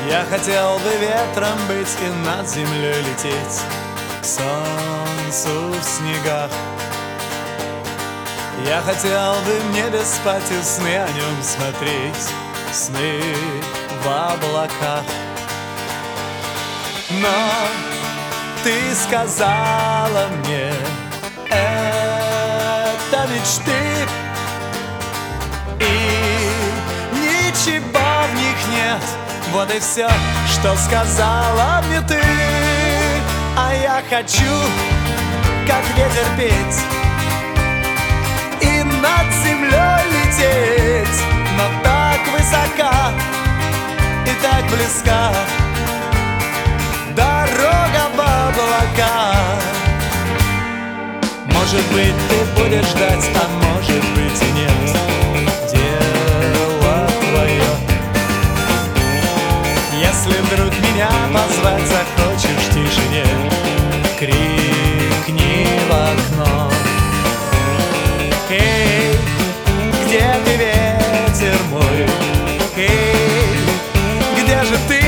Я хотел бы ветром быть и над землей лететь, к солнцу в снегах. Я хотел бы в небе спать и сны о нем смотреть, сны в облаках. Но ты сказала мне, это мечты, и ничего в них нет. Вот и все, что сказала мне ты. А я хочу, как ветер, петь и над землей лететь, но так высока и так близка дорога в облака. Может быть, ты будешь ждать, а может быть и нет. Дело твое. Если вдруг меня позвать захочешь в тишине, крикни в окно. Эй, где ты, ветер мой? Эй, где же ты?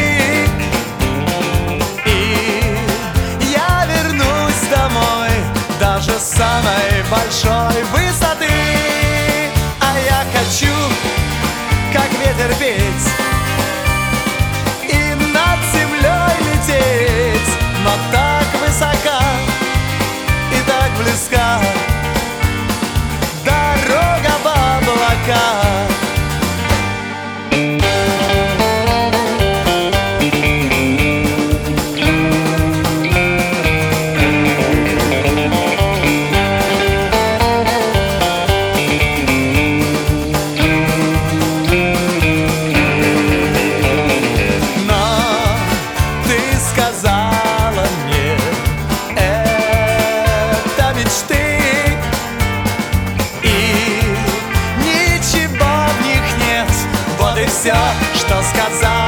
И я вернусь домой даже с самой большой высоты. А я хочу, как ветер, петь и над землей лететь, но так высока и так близка дорога в облака. Сказала мне, это мечты, и ничего в них нет. Вот и все, что сказала